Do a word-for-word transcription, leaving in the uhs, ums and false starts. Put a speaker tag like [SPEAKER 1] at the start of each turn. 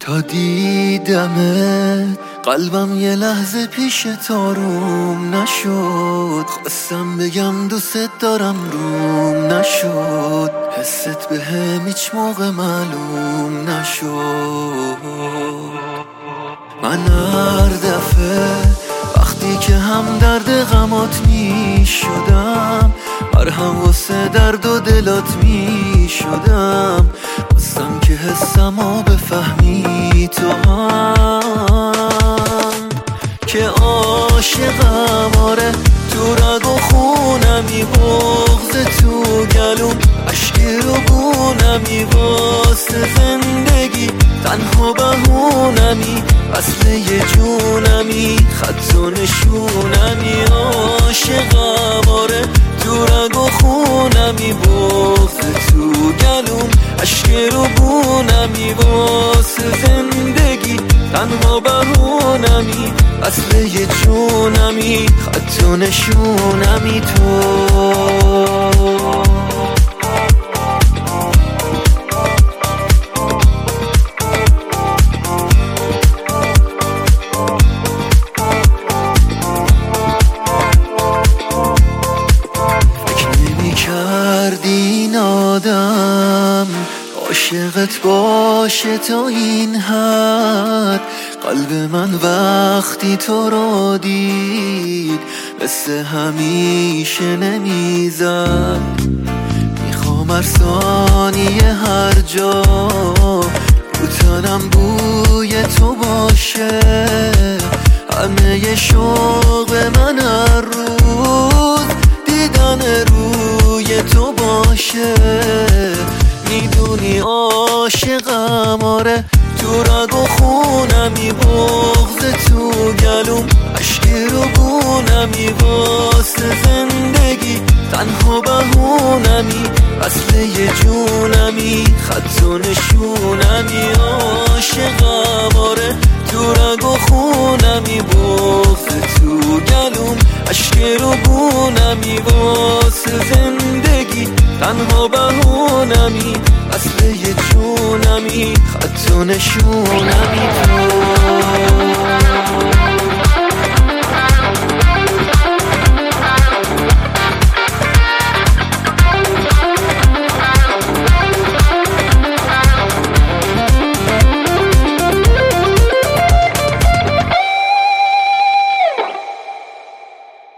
[SPEAKER 1] تا دیدمت قلبم یه لحظه پیش تاروم نشد. خواستم بگم دوست دارم روم نشد. حست به هم هیچ موقع معلوم نشد. من هر دفعه وقتی که هم درد غمات می شدم، مرهم واسه درد و دلات می شدم. خواستم که حسمو بفهمی تو هم که عاشقم. آره تو رگ و خونمی، بغض تو گلوم، عشقی رو بونمی. واسه زندگی تنها بهونمی، وصله یه جونمی، خط و نشونمی. عاشقم آره تو رگ و خونمی، بغض تو گلوم، عشقی رو بونمی. واسه زندگی تنها بهونمی، وصله یه جونمی، خط و نشونمی تو. این آدم عاشقت باشه تا این حد. قلب من وقتی تو رو دید مثل همیشه نمیزد. میخوام هر ثانیه هر جا رو تنم بوی تو باشه. همه شوق من هر روز دیدن روی تو باشه. میدونی عاشقم آره تو رگ و خونمی، بغض تو گلوم، عشقی رو بونمی. واسه زندگی تنها بهونمی، وصله یه جونمی، خط و نشونمی. عاشقم آره تو رگ و خونمی، بغض تو گلوم، عشقی رو بونمی. واسه زندگی تنها بهونمی، وصله یه جونمی، خط و نشونمی تو.